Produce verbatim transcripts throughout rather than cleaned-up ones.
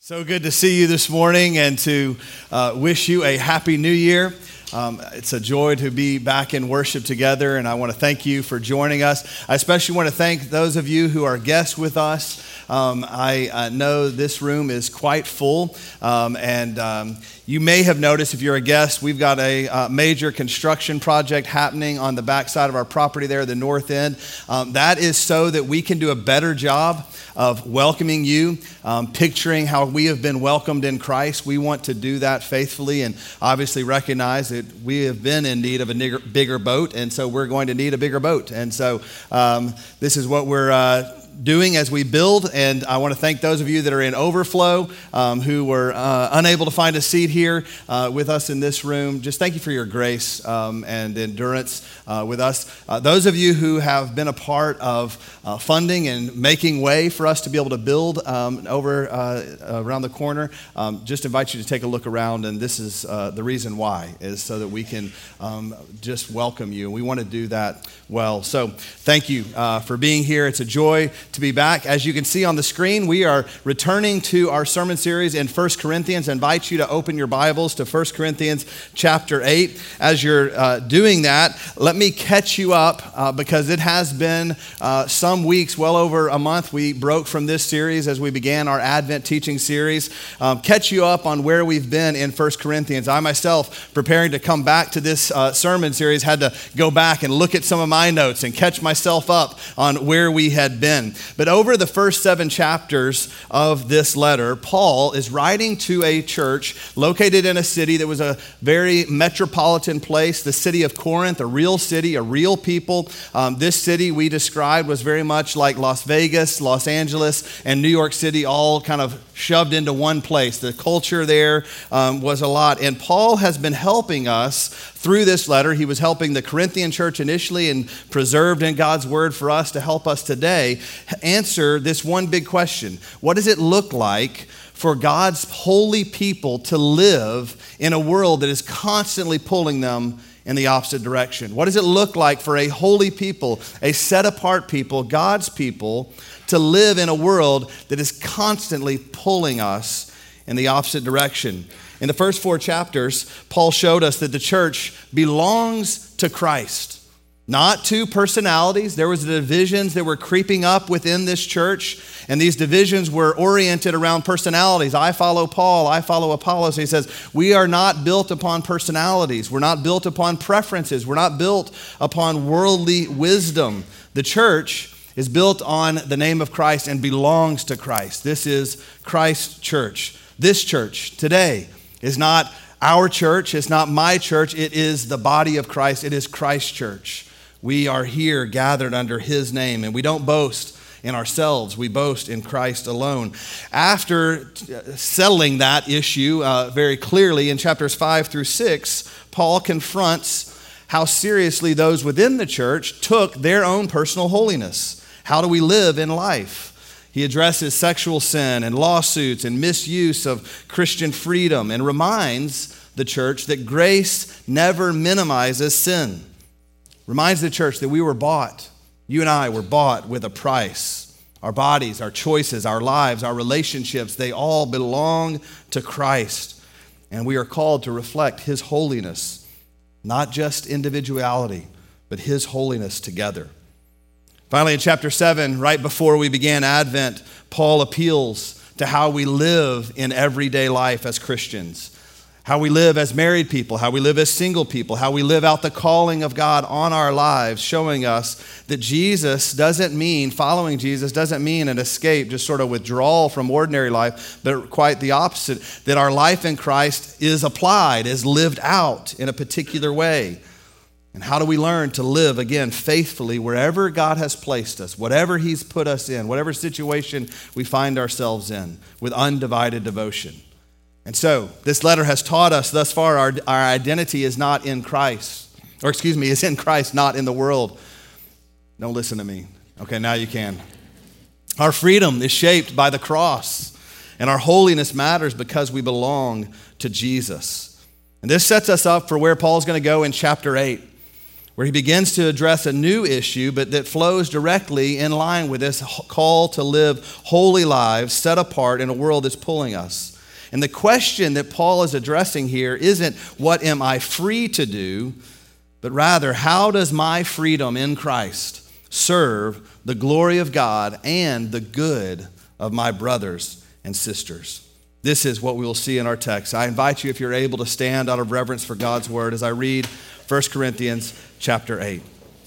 So good to see you this morning and to uh, wish you a happy new year. Um, it's a joy to be back in worship together, and I want to thank you for joining us. I especially want to thank those of you who are guests with us. Um, I uh, know this room is quite full, um, and um, you may have noticed if you're a guest, we've got a uh, major construction project happening on the backside of our property there, the north end. Um, that is so that we can do a better job of welcoming you, um, picturing how we have been welcomed in Christ. We want to do that faithfully and obviously recognize that we have been in need of a bigger, bigger boat, and so we're going to need a bigger boat. And so um, this is what we're uh, doing as we build, and I want to thank those of you that are in overflow um, who were uh, unable to find a seat here uh, with us in this room. Just thank you for your grace um, and endurance uh, with us. Uh, those of you who have been a part of uh, funding and making way for us to be able to build um, over uh, around the corner, um, just invite you to take a look around, and this is uh, the reason why, is so that we can um, just welcome you. We want to do that well. So thank you uh, for being here. It's a joy to be back. As you can see on the screen, we are returning to our sermon series in First Corinthians. I invite you to open your Bibles to First Corinthians chapter eight. As you're uh, doing that, let me catch you up uh, because it has been uh, some weeks, well over a month. We broke from this series as we began our Advent teaching series. Um, catch you up on where we've been in First Corinthians. I myself, preparing to come back to this uh, sermon series, had to go back and look at some of my notes and catch myself up on where we had been. But over the first seven chapters of this letter, Paul is writing to a church located in a city that was a very metropolitan place, the city of Corinth, a real city, a real people. Um, this city we described was very much like Las Vegas, Los Angeles, and New York City, all kind of shoved into one place. The culture there um, was a lot. And Paul has been helping us through this letter. He was helping the Corinthian church initially and preserved in God's word for us to help us today answer this one big question. What does it look like for God's holy people to live in a world that is constantly pulling them in the opposite direction? What does it look like for a holy people, a set-apart people, God's people, to live in a world that is constantly pulling us in the opposite direction? In the first four chapters, Paul showed us that the church belongs to Christ, not to personalities. There was divisions that were creeping up within this church, and these divisions were oriented around personalities. I follow Paul, I follow Apollos. He says, we are not built upon personalities. We're not built upon preferences. We're not built upon worldly wisdom. The church is built on the name of Christ and belongs to Christ. This is Christ's church. This church today is not our church. It's not my church. It is the body of Christ. It is Christ's church. We are here gathered under his name, and we don't boast in ourselves. We boast in Christ alone. After settling that issue uh, very clearly in chapters five through six, Paul confronts how seriously those within the church took their own personal holiness. How do we live in life? He addresses sexual sin and lawsuits and misuse of Christian freedom and reminds the church that grace never minimizes sin. Reminds the church that we were bought. You and I were bought with a price. Our bodies, our choices, our lives, our relationships, they all belong to Christ. And we are called to reflect his holiness, not just individuality, but his holiness together. Finally, in chapter seven, right before we began Advent, Paul appeals to how we live in everyday life as Christians, how we live as married people, how we live as single people, how we live out the calling of God on our lives, showing us that Jesus doesn't mean, following Jesus doesn't mean an escape, just sort of withdrawal from ordinary life, but quite the opposite, that our life in Christ is applied, is lived out in a particular way. And how do we learn to live, again, faithfully wherever God has placed us, whatever he's put us in, whatever situation we find ourselves in, with undivided devotion? And so, this letter has taught us thus far our, our identity is not in Christ, or excuse me, is in Christ, not in the world. Don't listen to me. Okay, now you can. Our freedom is shaped by the cross, and our holiness matters because we belong to Jesus. And this sets us up for where Paul's going to go in chapter eight. where he begins to address a new issue, but that flows directly in line with this call to live holy lives set apart in a world that's pulling us. And the question that Paul is addressing here isn't, what am I free to do? But rather, how does my freedom in Christ serve the glory of God and the good of my brothers and sisters? This is what we will see in our text. I invite you, if you're able, to stand out of reverence for God's word as I read First Corinthians chapter eight.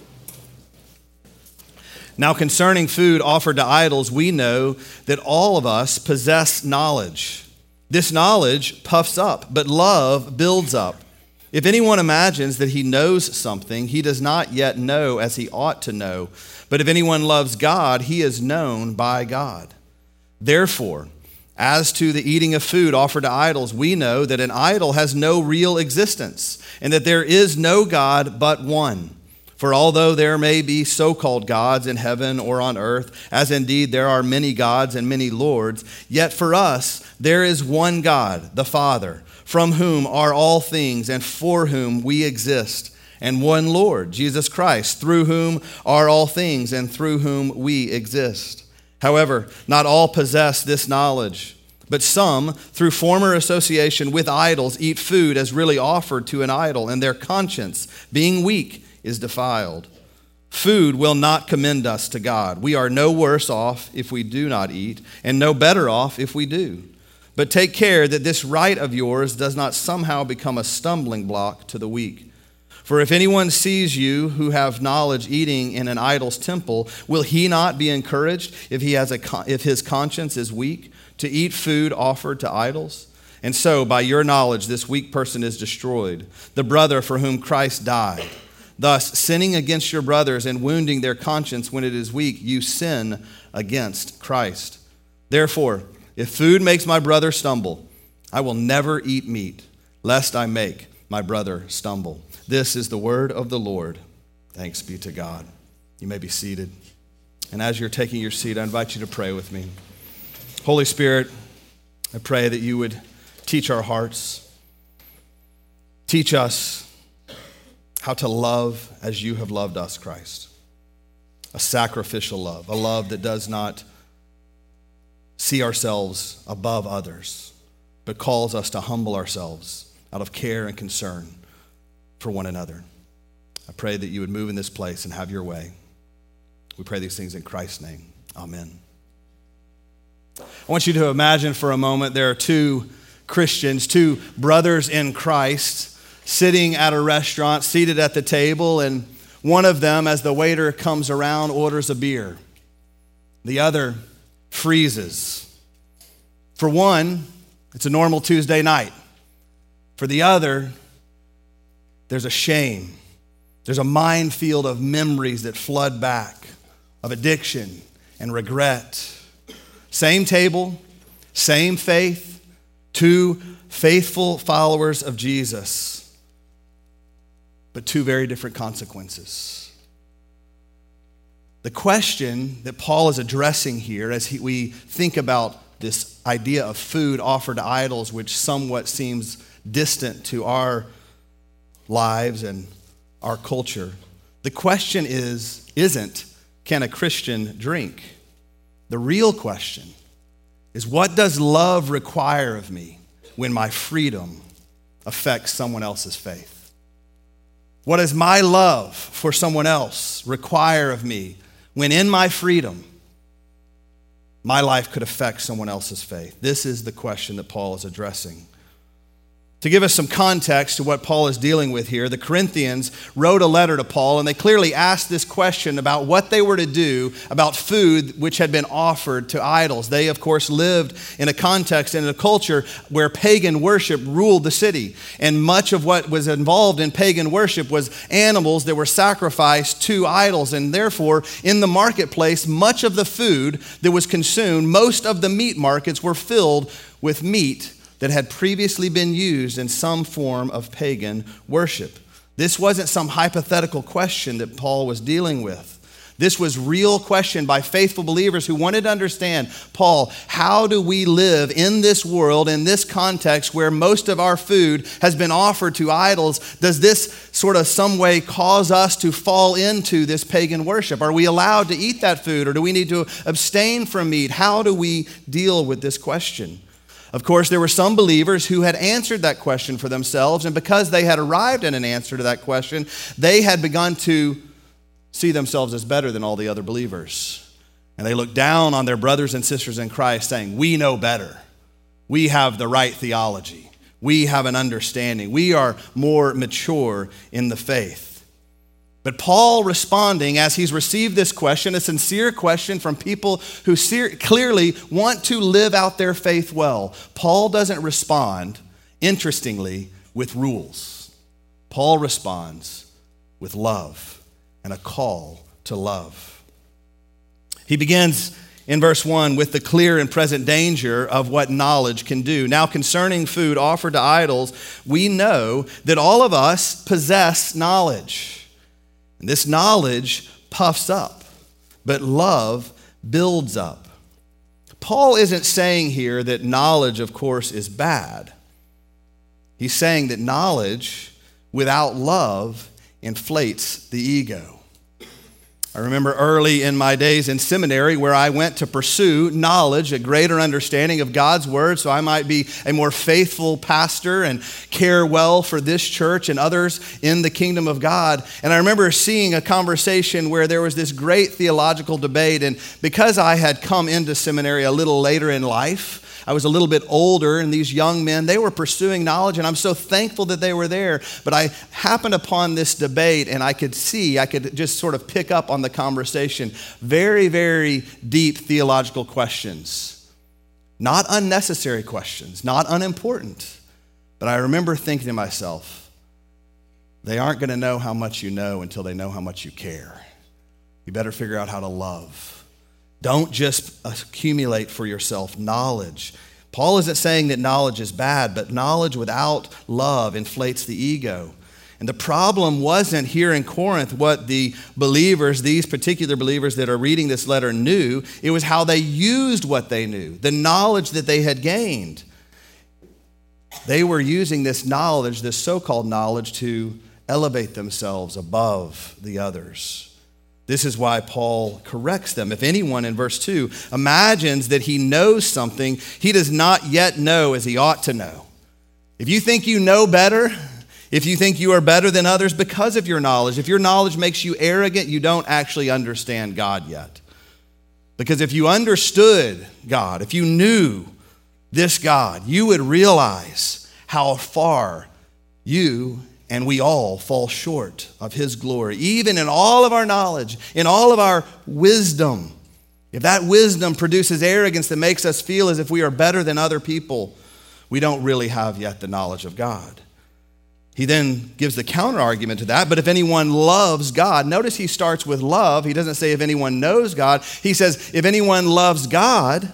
Now, concerning food offered to idols, we know that all of us possess knowledge. This knowledge puffs up, but love builds up. If anyone imagines that he knows something, he does not yet know as he ought to know. But if anyone loves God, he is known by God. Therefore, as to the eating of food offered to idols, we know that an idol has no real existence, and that there is no God but one. For although there may be so-called gods in heaven or on earth, as indeed there are many gods and many lords, yet for us there is one God, the Father, from whom are all things and for whom we exist, and one Lord, Jesus Christ, through whom are all things and through whom we exist. However, not all possess this knowledge, but some, through former association with idols, eat food as really offered to an idol, and their conscience, being weak, is defiled. Food will not commend us to God. We are no worse off if we do not eat, and no better off if we do. But take care that this right of yours does not somehow become a stumbling block to the weak. For if anyone sees you who have knowledge eating in an idol's temple, will he not be encouraged if he has a if his conscience is weak to eat food offered to idols? And so by your knowledge this weak person is destroyed, the brother for whom Christ died. Thus, sinning against your brothers and wounding their conscience when it is weak, you sin against Christ. Therefore, if food makes my brother stumble, I will never eat meat, lest I make my brother stumble. This is the word of the Lord. Thanks be to God. You may be seated. And as you're taking your seat, I invite you to pray with me. Holy Spirit, I pray that you would teach our hearts. Teach us how to love as you have loved us, Christ. A sacrificial love, a love that does not see ourselves above others, but calls us to humble ourselves out of care and concern for one another. I pray that you would move in this place and have your way. We pray these things in Christ's name. Amen. I want you to imagine for a moment there are two Christians, two brothers in Christ, sitting at a restaurant, seated at the table, and one of them, as the waiter comes around, orders a beer. The other freezes. For one, it's a normal Tuesday night. For the other, there's a shame. There's a minefield of memories that flood back, of addiction and regret. Same table, same faith, two faithful followers of Jesus, but two very different consequences. The question that Paul is addressing here as he, we think about this idea of food offered to idols, which somewhat seems distant to our lives and our culture, the question is, isn't, can a Christian drink? The real question is, what does love require of me when my freedom affects someone else's faith? What does my love for someone else require of me when in my freedom, my life could affect someone else's faith? This is the question that Paul is addressing. To give us some context to what Paul is dealing with here, the Corinthians wrote a letter to Paul, and they clearly asked this question about what they were to do about food which had been offered to idols. They, of course, lived in a context and a culture where pagan worship ruled the city. And much of what was involved in pagan worship was animals that were sacrificed to idols. And therefore, in the marketplace, much of the food that was consumed, most of the meat markets were filled with meat that had previously been used in some form of pagan worship. This wasn't some hypothetical question that Paul was dealing with. This was real question by faithful believers who wanted to understand, Paul, how do we live in this world, in this context where most of our food has been offered to idols? Does this sort of some way cause us to fall into this pagan worship? Are we allowed to eat that food, or do we need to abstain from meat? How do we deal with this question? Of course, there were some believers who had answered that question for themselves, and because they had arrived at an answer to that question, they had begun to see themselves as better than all the other believers. And they looked down on their brothers and sisters in Christ, saying, we know better. We have the right theology. We have an understanding. We are more mature in the faith. But Paul responding as he's received this question, a sincere question from people who clearly want to live out their faith well, Paul doesn't respond, interestingly, with rules. Paul responds with love and a call to love. He begins in verse one with the clear and present danger of what knowledge can do. Now, concerning food offered to idols, we know that all of us possess knowledge. And this knowledge puffs up, but love builds up. Paul isn't saying here that knowledge, of course, is bad. He's saying that knowledge without love inflates the ego. I remember early in my days in seminary where I went to pursue knowledge, a greater understanding of God's word, so I might be a more faithful pastor and care well for this church and others in the kingdom of God. And I remember seeing a conversation where there was this great theological debate, and because I had come into seminary a little later in life, I was a little bit older, and these young men, they were pursuing knowledge, and I'm so thankful that they were there. But I happened upon this debate, and I could see, I could just sort of pick up on the conversation. Very, very deep theological questions. Not unnecessary questions, not unimportant. But I remember thinking to myself, they aren't going to know how much you know until they know how much you care. You better figure out how to love. Don't just accumulate for yourself knowledge. Paul isn't saying that knowledge is bad, but knowledge without love inflates the ego. And the problem wasn't here in Corinth what the believers, these particular believers that are reading this letter knew. It was how they used what they knew, the knowledge that they had gained. They were using this knowledge, this so-called knowledge, to elevate themselves above the others. This is why Paul corrects them. If anyone, in verse two, imagines that he knows something he does not yet know as he ought to know. If you think you know better, if you think you are better than others because of your knowledge, if your knowledge makes you arrogant, you don't actually understand God yet. Because if you understood God, if you knew this God, you would realize how far you and we all fall short of his glory, even in all of our knowledge, in all of our wisdom. If that wisdom produces arrogance that makes us feel as if we are better than other people, we don't really have yet the knowledge of God. He then gives the counter argument to that. But if anyone loves God, notice he starts with love. He doesn't say if anyone knows God. He says if anyone loves God,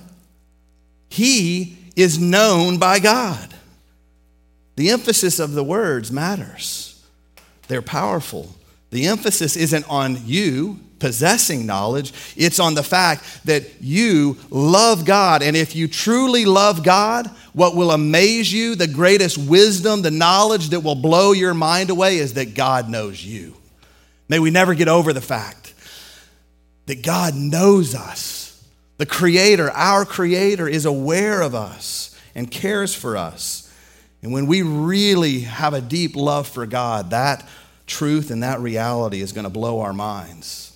he is known by God. The emphasis of the words matters. They're powerful. The emphasis isn't on you possessing knowledge. It's on the fact that you love God. And if you truly love God, what will amaze you, the greatest wisdom, the knowledge that will blow your mind away is that God knows you. May we never get over the fact that God knows us. The Creator, our Creator, is aware of us and cares for us. And when we really have a deep love for God, that truth and that reality is going to blow our minds.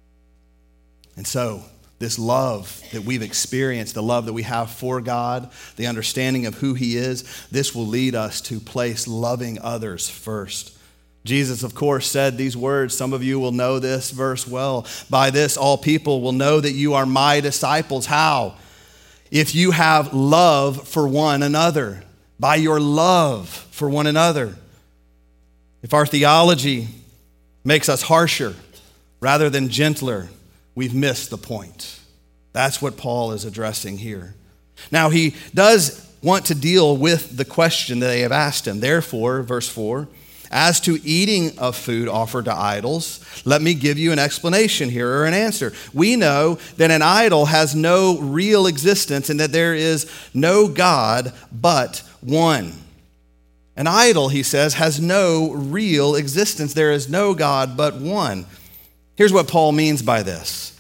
And so, this love that we've experienced, the love that we have for God, the understanding of who he is, this will lead us to place loving others first. Jesus, of course, said these words. Some of you will know this verse well. By this, all people will know that you are my disciples. How? If you have love for one another. By your love for one another. If our theology makes us harsher rather than gentler, we've missed the point. That's what Paul is addressing here. Now, he does want to deal with the question that they have asked him. Therefore, verse four, As to eating of food offered to idols, let me give you an explanation here or an answer. We know that an idol has no real existence and that there is no God but one. An idol, he says, has no real existence. There is no God but one. Here's what Paul means by this.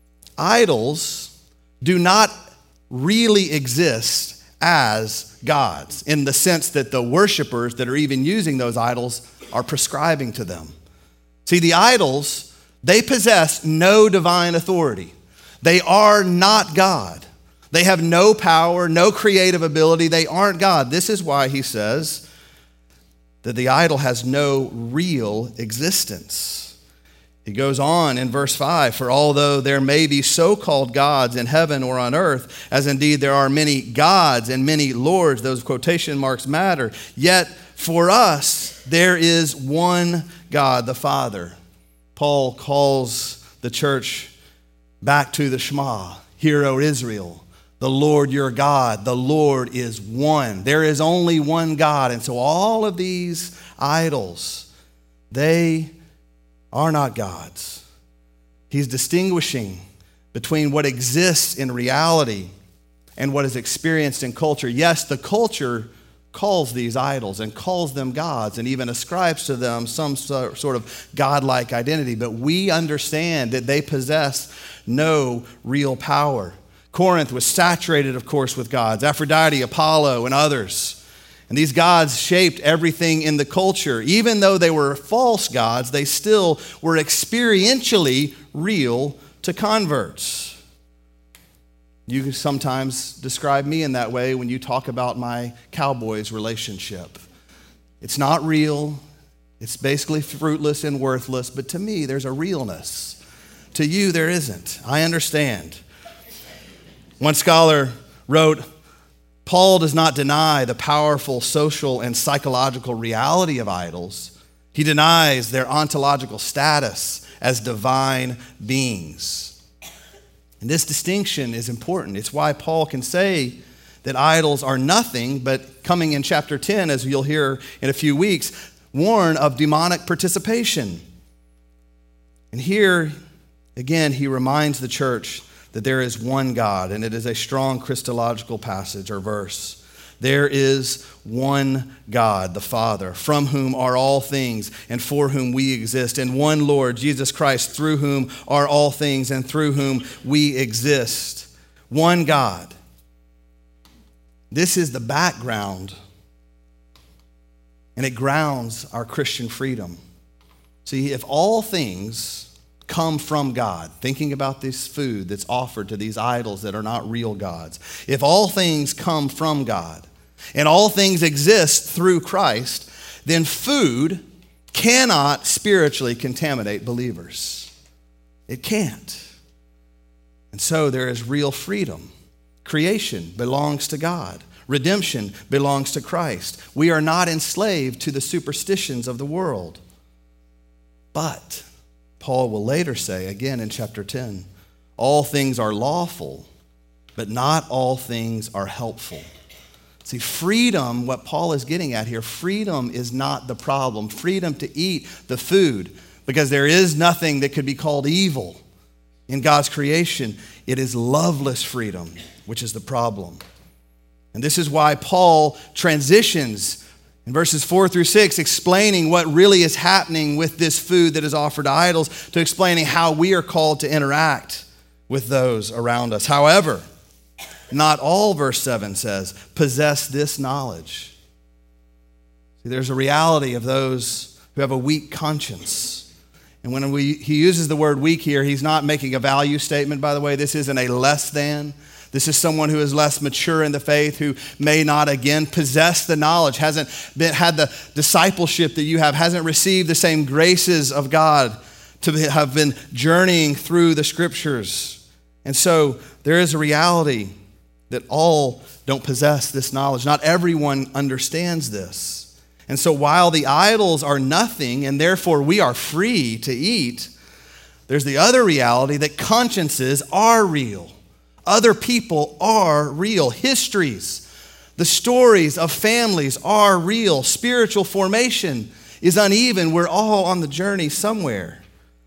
Idols do not really exist as gods in the sense that the worshipers that are even using those idols are prescribing to them. See, the idols, they possess no divine authority. They are not God. They have no power, no creative ability. They aren't God. This is why he says that the idol has no real existence. He goes on in verse five, for although there may be so-called gods in heaven or on earth, as indeed there are many gods and many lords, those quotation marks matter, yet for us there is one God, the Father. Paul calls the church back to the Shema. Hear, O Israel, the Lord your God, the Lord is one. There is only one God. And so all of these idols, they are not gods. He's distinguishing between what exists in reality and what is experienced in culture. Yes, the culture calls these idols and calls them gods and even ascribes to them some sort of godlike identity, but we understand that they possess no real power. Corinth was saturated, of course, with gods, Aphrodite, Apollo, and others. And these gods shaped everything in the culture. Even though they were false gods, they still were experientially real to converts. You sometimes describe me in that way when you talk about my Cowboys relationship. It's not real. It's basically fruitless and worthless. But to me, there's a realness. To you, there isn't. I understand. One scholar wrote, Paul does not deny the powerful social and psychological reality of idols. He denies their ontological status as divine beings. And this distinction is important. It's why Paul can say that idols are nothing, but coming in chapter ten, as you'll hear in a few weeks, warn of demonic participation. And here, again, he reminds the church that there is one God, and it is a strong Christological passage or verse. There is one God, the Father, from whom are all things and for whom we exist, and one Lord, Jesus Christ, through whom are all things and through whom we exist. One God. This is the background, and it grounds our Christian freedom. See, if all things come from God, thinking about this food that's offered to these idols that are not real gods. If all things come from God and all things exist through Christ, then food cannot spiritually contaminate believers. It can't. And so there is real freedom. Creation belongs to God. Redemption belongs to Christ. We are not enslaved to the superstitions of the world. But Paul will later say, again in chapter ten, all things are lawful, but not all things are helpful. See, freedom, what Paul is getting at here, freedom is not the problem. Freedom to eat the food, because there is nothing that could be called evil in God's creation. It is loveless freedom, which is the problem. And this is why Paul transitions in verses four through six, explaining what really is happening with this food that is offered to idols, to explaining how we are called to interact with those around us. However, not all, verse seven says, possess this knowledge. See, there's a reality of those who have a weak conscience. And when we, he uses the word weak here, he's not making a value statement, by the way. This isn't a less than. This is someone who is less mature in the faith, who may not, again, possess the knowledge, hasn't been, had the discipleship that you have, hasn't received the same graces of God to have been journeying through the scriptures. And so there is a reality that all don't possess this knowledge. Not everyone understands this. And so while the idols are nothing and therefore we are free to eat, there's the other reality that consciences are real. Other people are real. Histories, the stories of families are real. Spiritual formation is uneven. We're all on the journey somewhere.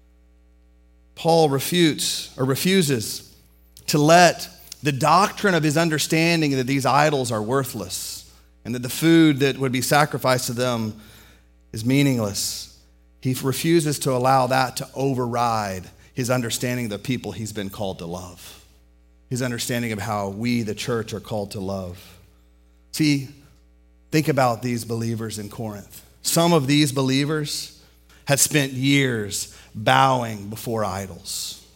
Paul refutes or refuses to let the doctrine of his understanding that these idols are worthless and that the food that would be sacrificed to them is meaningless. He refuses to allow that to override his understanding of the people he's been called to love, his understanding of how we, the church, are called to love. See, think about these believers in Corinth. Some of these believers had spent years bowing before idols.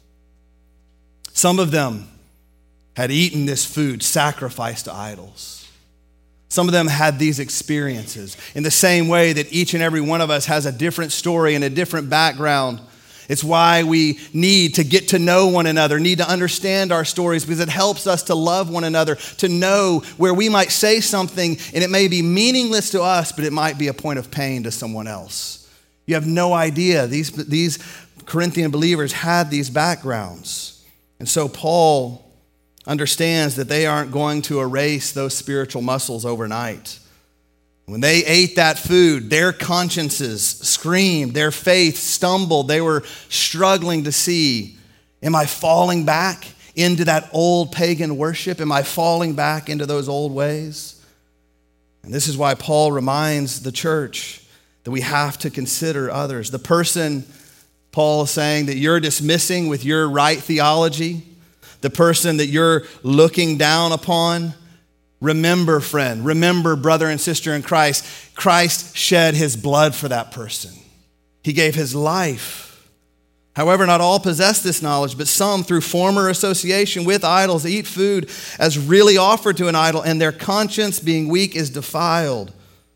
Some of them had eaten this food sacrificed to idols. Some of them had these experiences in the same way that each and every one of us has a different story and a different background. It's why we need to get to know one another, need to understand our stories, because it helps us to love one another, to know where we might say something and it may be meaningless to us, but it might be a point of pain to someone else. You have no idea. These, these Corinthian believers had these backgrounds. And so Paul understands that they aren't going to erase those spiritual muscles overnight. When they ate that food, their consciences screamed, their faith stumbled. They were struggling to see, am I falling back into that old pagan worship? Am I falling back into those old ways? And this is why Paul reminds the church that we have to consider others. The person, Paul is saying, that you're dismissing with your right theology, the person that you're looking down upon, remember, friend, remember, brother and sister in Christ, Christ shed his blood for that person. He gave his life. However, not all possess this knowledge, but some, through former association with idols, eat food as really offered to an idol, and their conscience, being weak, is defiled.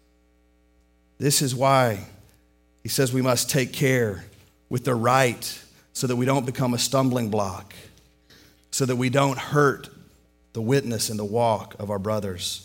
This is why he says we must take care with the right so that we don't become a stumbling block, so that we don't hurt the witness and the walk of our brothers.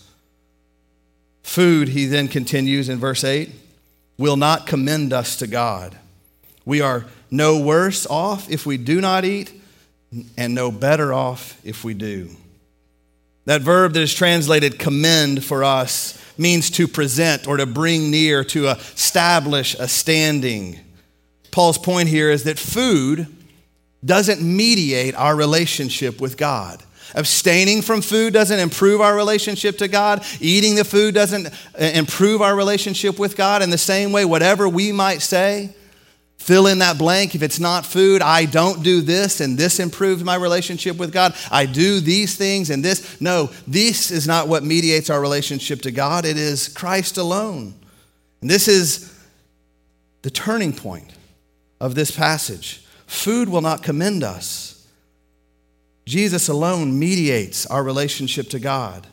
Food, he then continues in verse eight, will not commend us to God. We are no worse off if we do not eat, and no better off if we do. That verb that is translated commend for us means to present or to bring near, to establish a standing. Paul's point here is that food doesn't mediate our relationship with God. Abstaining from food doesn't improve our relationship to God. Eating the food doesn't improve our relationship with God. In the same way, whatever we might say, fill in that blank. If it's not food, I don't do this and this improves my relationship with God. I do these things and this. No, this is not what mediates our relationship to God. It is Christ alone. And this is the turning point of this passage. Food will not commend us. Jesus alone mediates our relationship to God.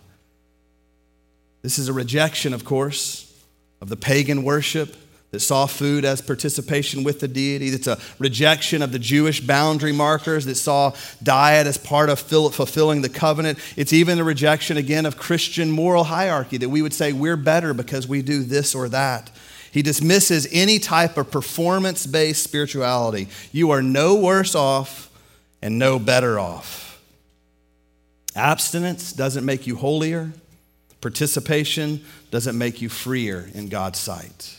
This is a rejection, of course, of the pagan worship that saw food as participation with the deity. It's a rejection of the Jewish boundary markers that saw diet as part of fulfilling the covenant. It's even a rejection, again, of Christian moral hierarchy, that we would say we're better because we do this or that. He dismisses any type of performance-based spirituality. You are no worse off and no better off. Abstinence doesn't make you holier. Participation doesn't make you freer in God's sight.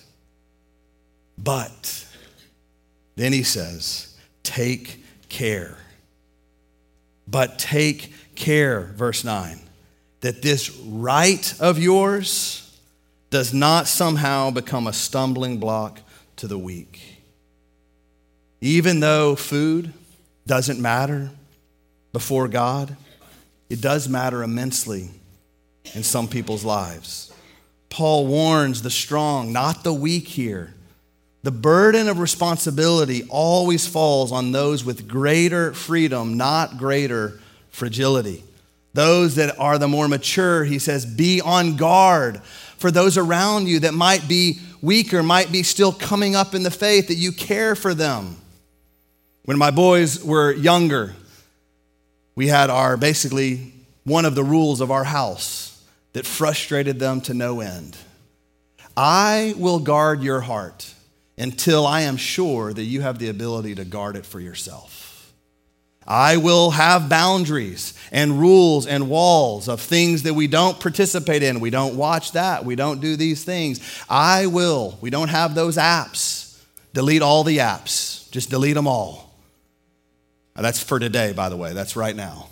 But then he says, take care. But take care, verse nine, that this right of yours does not somehow become a stumbling block to the weak. Even though food doesn't matter before God, it does matter immensely in some people's lives. Paul warns the strong, not the weak here. The burden of responsibility always falls on those with greater freedom, not greater fragility. Those that are the more mature, he says, be on guard for those around you that might be weaker, might be still coming up in the faith, that you care for them. When my boys were younger, we had our, basically, one of the rules of our house that frustrated them to no end. I will guard your heart until I am sure that you have the ability to guard it for yourself. I will have boundaries and rules and walls of things that we don't participate in. We don't watch that. We don't do these things. I will. We don't have those apps. Delete all the apps. Just delete them all. Now, that's for today, by the way. That's right now.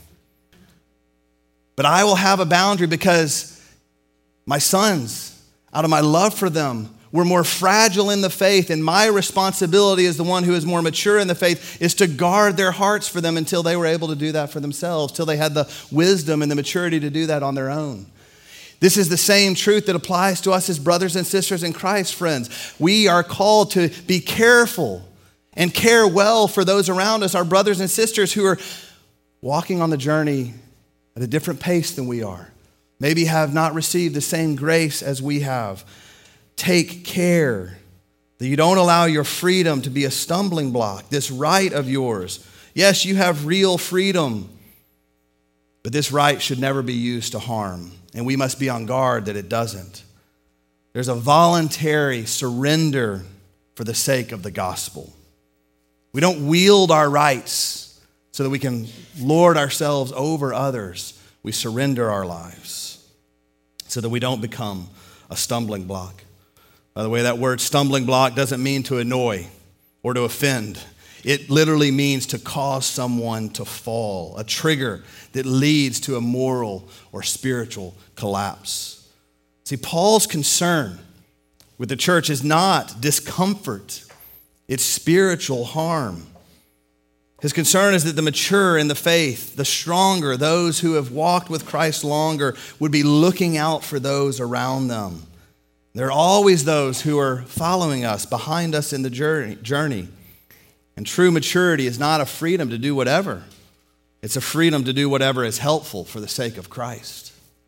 But I will have a boundary because my sons, out of my love for them, were more fragile in the faith, and my responsibility as the one who is more mature in the faith is to guard their hearts for them until they were able to do that for themselves, till they had the wisdom and the maturity to do that on their own. This is the same truth that applies to us as brothers and sisters in Christ, friends. We are called to be careful and care well for those around us, our brothers and sisters who are walking on the journey at a different pace than we are, maybe have not received the same grace as we have. Take care that you don't allow your freedom to be a stumbling block, this right of yours. Yes, you have real freedom, but this right should never be used to harm, and we must be on guard that it doesn't. There's a voluntary surrender for the sake of the gospel. We don't wield our rights so that we can lord ourselves over others. We surrender our lives so that we don't become a stumbling block. By the way, that word stumbling block doesn't mean to annoy or to offend. It literally means to cause someone to fall, a trigger that leads to a moral or spiritual collapse. See, Paul's concern with the church is not discomfort, it's spiritual harm. His concern is that the mature in the faith, the stronger, those who have walked with Christ longer, would be looking out for those around them. There are always those who are following us, behind us in the journey. And true maturity is not a freedom to do whatever. It's a freedom to do whatever is helpful for the sake of Christ.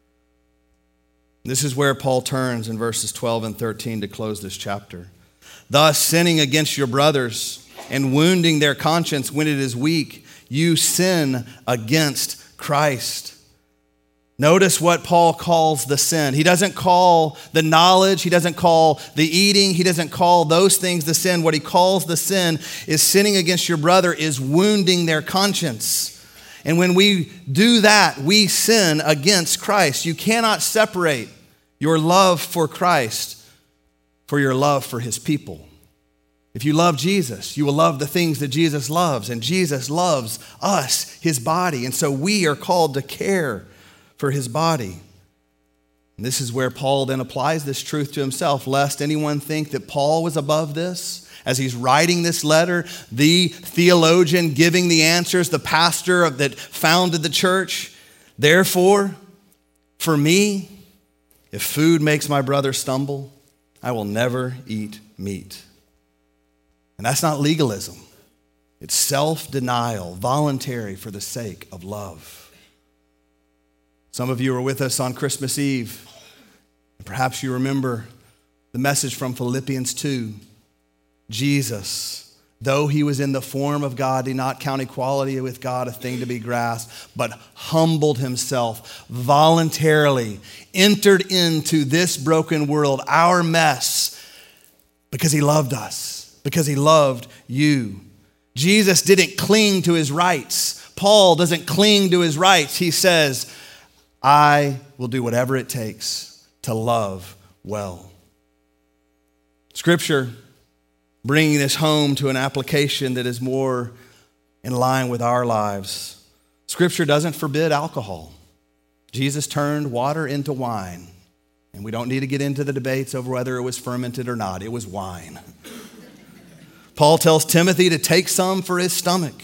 This is where Paul turns in verses twelve and thirteen to close this chapter. Thus, sinning against your brothers and wounding their conscience when it is weak, you sin against Christ. Notice what Paul calls the sin. He doesn't call the knowledge, he doesn't call the eating, he doesn't call those things the sin. What he calls the sin is sinning against your brother is wounding their conscience. And when we do that, we sin against Christ. You cannot separate your love for Christ for your love for his people. If you love Jesus, you will love the things that Jesus loves, and Jesus loves us, his body. And so we are called to care for his body. And this is where Paul then applies this truth to himself, lest anyone think that Paul was above this. As he's writing this letter, the theologian giving the answers, the pastor that founded the church. Therefore, for me, if food makes my brother stumble, I will never eat meat. And that's not legalism. It's self-denial, voluntary for the sake of love. Some of you were with us on Christmas Eve. Perhaps you remember the message from Philippians two. Jesus, though he was in the form of God, did not count equality with God a thing to be grasped, but humbled himself, voluntarily entered into this broken world, our mess, because he loved us, because he loved you. Jesus didn't cling to his rights. Paul doesn't cling to his rights. He says, I will do whatever it takes to love well. Scripture, bringing this home to an application that is more in line with our lives. Scripture doesn't forbid alcohol. Jesus turned water into wine, and we don't need to get into the debates over whether it was fermented or not. It was wine. Paul tells Timothy to take some for his stomach.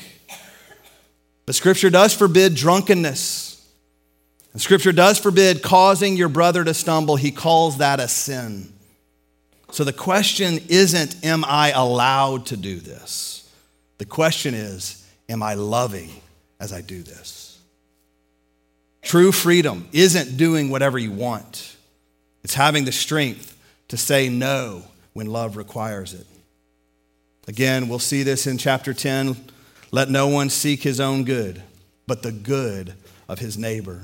But Scripture does forbid drunkenness. And Scripture does forbid causing your brother to stumble. He calls that a sin. So the question isn't, am I allowed to do this? The question is, am I loving as I do this? True freedom isn't doing whatever you want. It's having the strength to say no when love requires it. Again, we'll see this in chapter ten. Let no one seek his own good, but the good of his neighbor.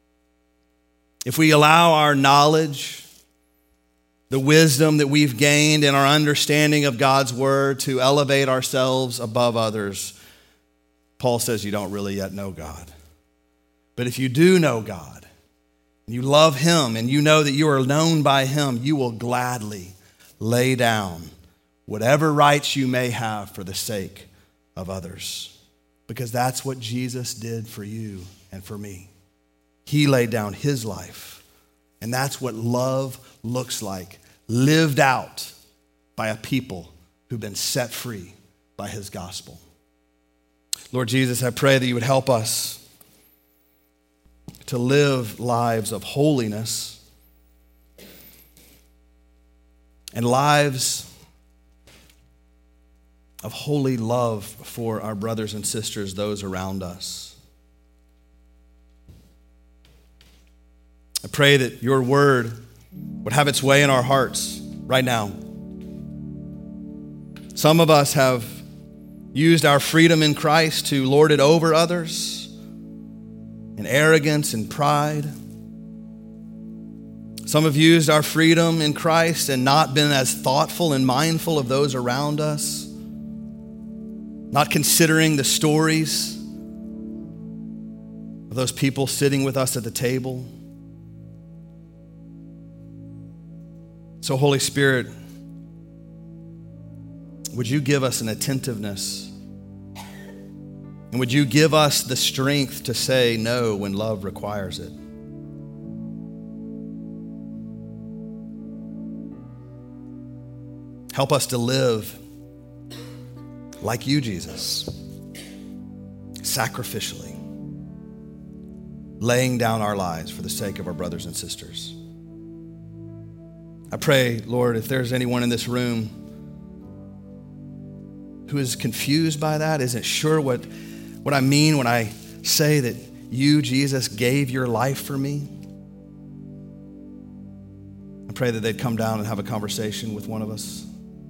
If we allow our knowledge, the wisdom that we've gained in our understanding of God's word to elevate ourselves above others, Paul says you don't really yet know God. But if you do know God, and you love him, and you know that you are known by him, you will gladly lay down whatever rights you may have for the sake of others. Because that's what Jesus did for you and for me. He laid down his life. And that's what love looks like, lived out by a people who've been set free by his gospel. Lord Jesus, I pray that you would help us to live lives of holiness and lives of holy love for our brothers and sisters, those around us. I pray that your word would have its way in our hearts right now. Some of us have used our freedom in Christ to lord it over others in arrogance and pride. Some have used our freedom in Christ and not been as thoughtful and mindful of those around us, not considering the stories of those people sitting with us at the table. So, Holy Spirit, would you give us an attentiveness? And would you give us the strength to say no when love requires it? Help us to live like you, Jesus, sacrificially, laying down our lives for the sake of our brothers and sisters. I pray, Lord, if there's anyone in this room who is confused by that, isn't sure what, what I mean when I say that you, Jesus, gave your life for me, I pray that they'd come down and have a conversation with one of us.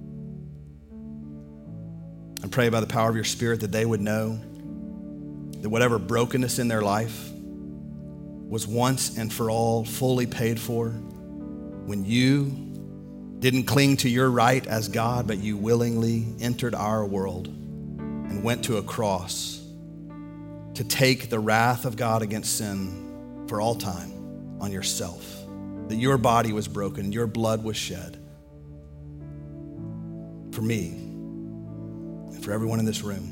I pray by the power of your Spirit that they would know that whatever brokenness in their life was once and for all fully paid for when you didn't cling to your right as God, but you willingly entered our world and went to a cross to take the wrath of God against sin for all time on yourself. That your body was broken, your blood was shed for me and for everyone in this room.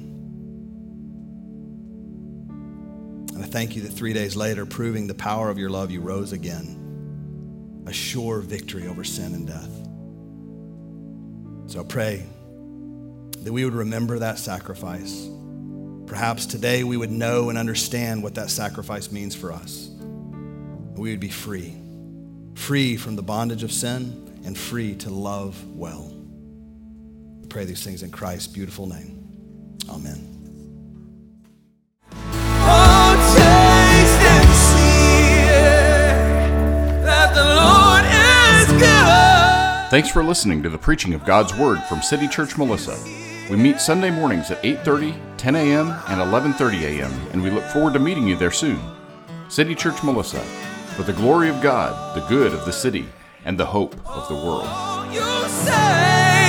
And I thank you that three days later, proving the power of your love, you rose again. A sure victory over sin and death. So I pray that we would remember that sacrifice. Perhaps today we would know and understand what that sacrifice means for us. We would be free, free from the bondage of sin and free to love well. I pray these things in Christ's beautiful name. Amen. Thanks for listening to the preaching of God's Word from City Church Melissa. We meet Sunday mornings at eight thirty, ten a.m., and eleven thirty a.m., and we look forward to meeting you there soon. City Church Melissa, for the glory of God, the good of the city, and the hope of the world.